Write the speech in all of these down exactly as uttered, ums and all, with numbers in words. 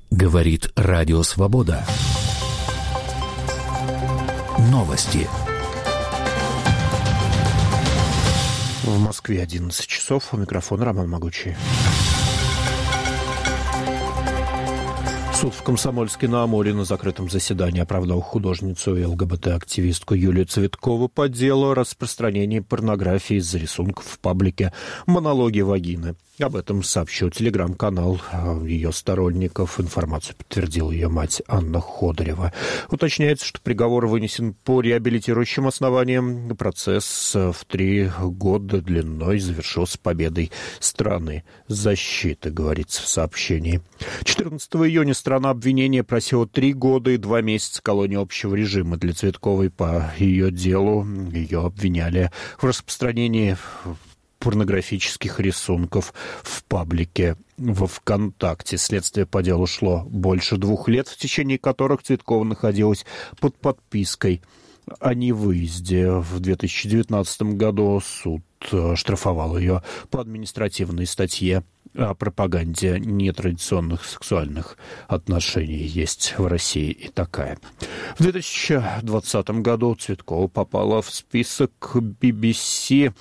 Говорит Радио Свобода. Новости. В Москве одиннадцать часов. У микрофона Роман Могучий. Суд в Комсомольске-на-Амуре на закрытом заседании оправдал художницу и ЛГБТ-активистку Юлию Цветкову по делу о распространении порнографии из-за рисунков в паблике «Монологи вагины». Об этом сообщил телеграм-канал ее сторонников. Информацию подтвердила ее мать Анна Ходорева. Уточняется, что приговор вынесен по реабилитирующим основаниям. Процесс в три года длиной завершился победой страны защиты, говорится в сообщении. четырнадцатого июня страна обвинения просила три года и два месяца колонии общего режима для Цветковой. По ее делу ее обвиняли в распространении порнографических рисунков в паблике во ВКонтакте. Следствие по делу шло больше двух лет, в течение которых Цветкова находилась под подпиской о невыезде. В две тысячи девятнадцатом году суд штрафовал ее по административной статье о пропаганде нетрадиционных сексуальных отношений. Есть в России и такая. В две тысячи двадцатом году Цветкова попала в список би би си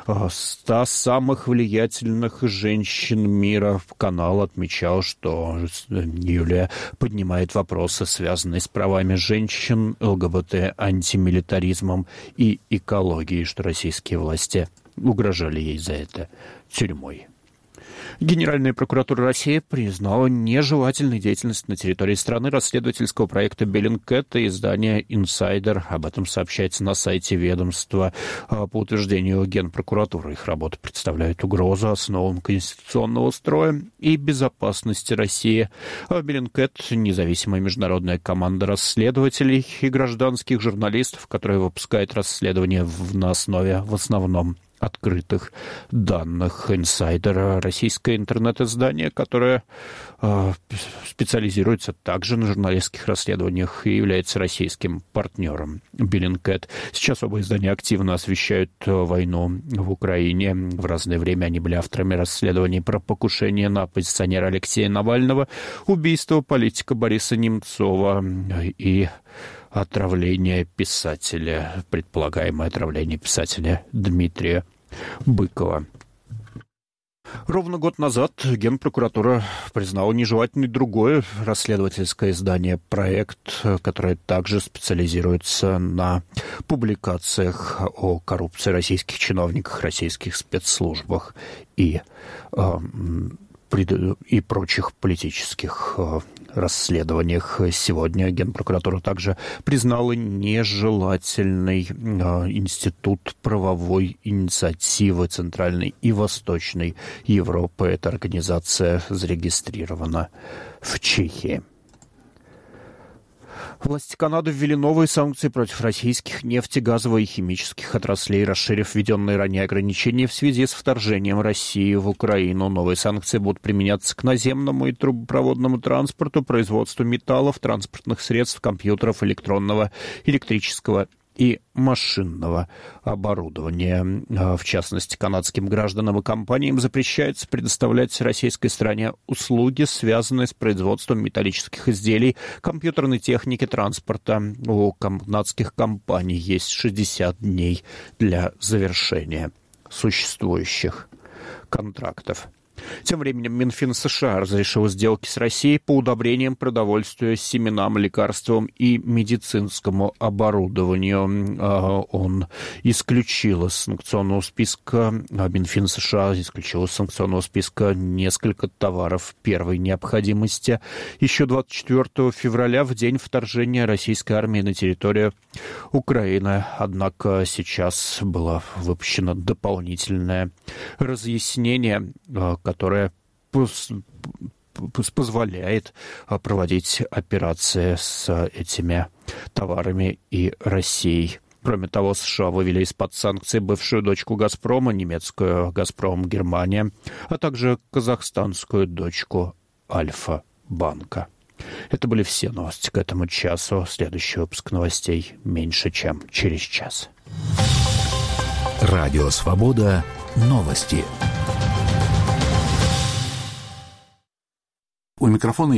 ста самых влиятельных женщин мира. Канал отмечал, что Юлия поднимает вопросы, связанные с правами женщин, ЛГБТ, антимилитаризмом и экологией, что российские власти угрожали ей за это тюрьмой. Генеральная прокуратура России признала нежелательной деятельность на территории страны расследовательского проекта Bellingcat и издания «Инсайдер». Об этом сообщается на сайте ведомства. По утверждению Генпрокуратуры, их работа представляет угрозу основам конституционного строя и безопасности России. Bellingcat — независимая международная команда расследователей и гражданских журналистов, которая выпускает расследования на основе в основном открытых данных. «Инсайдер» — российское интернет-издание, которое э, специализируется также на журналистских расследованиях и является российским партнером Bellingcat. Сейчас оба издания активно освещают войну в Украине. В разное время они были авторами расследований про покушение на оппозиционера Алексея Навального, убийство политика Бориса Немцова и отравление писателя, предполагаемое отравление писателя Дмитрия Быкова. Ровно год назад Генпрокуратура признала нежелательной другое расследовательское издание «Проект», которое также специализируется на публикациях о коррупции российских чиновников, российских спецслужбах и э, и прочих политических расследованиях. Сегодня Генпрокуратура также признала нежелательный Институт правовой инициативы Центральной и Восточной Европы. Эта организация зарегистрирована в Чехии. Власти Канады ввели новые санкции против российских нефти, газовой и химических отраслей, расширив введенные ранее ограничения в связи с вторжением России в Украину. Новые санкции будут применяться к наземному и трубопроводному транспорту, производству металлов, транспортных средств, компьютеров, электронного, электрического и машинного оборудования. В частности, канадским гражданам и компаниям запрещается предоставлять российской стране услуги, связанные с производством металлических изделий, компьютерной техники, транспорта. У канадских компаний есть шестьдесят дней для завершения существующих контрактов. Тем временем Минфин США разрешил сделки с Россией по удобрениям, продовольствию, семенам, лекарствам и медицинскому оборудованию. Он исключил из санкционного списка, Минфин США исключил из санкционного списка несколько товаров первой необходимости. Еще двадцать четвёртого февраля, в день вторжения российской армии на территорию Украины. Однако сейчас было выпущено дополнительное разъяснение, которое позволяет проводить операции с этими товарами и Россией. Кроме того, США вывели из-под санкций бывшую дочку «Газпрома», немецкую «Газпром Германия», а также казахстанскую дочку «Альфа-банка». Это были все новости к этому часу. Следующий выпуск новостей меньше, чем через час. Радио «Свобода». Новости. У микрофона